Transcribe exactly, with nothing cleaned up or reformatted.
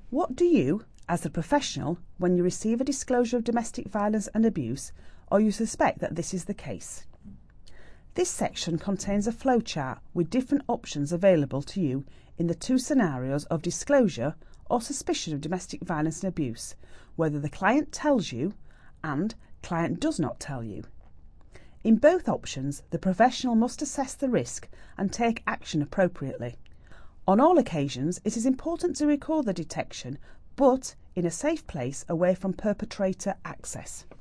What do you, as a professional, when you receive a disclosure of domestic violence and abuse, or you suspect that this is the case? This section contains a flowchart with different options available to you in the two scenarios of disclosure or suspicion of domestic violence and abuse, whether the client tells you and client does not tell you. In both options, the professional must assess the risk and take action appropriately. On all occasions, it is important to record the detection, but in a safe place away from perpetrator access.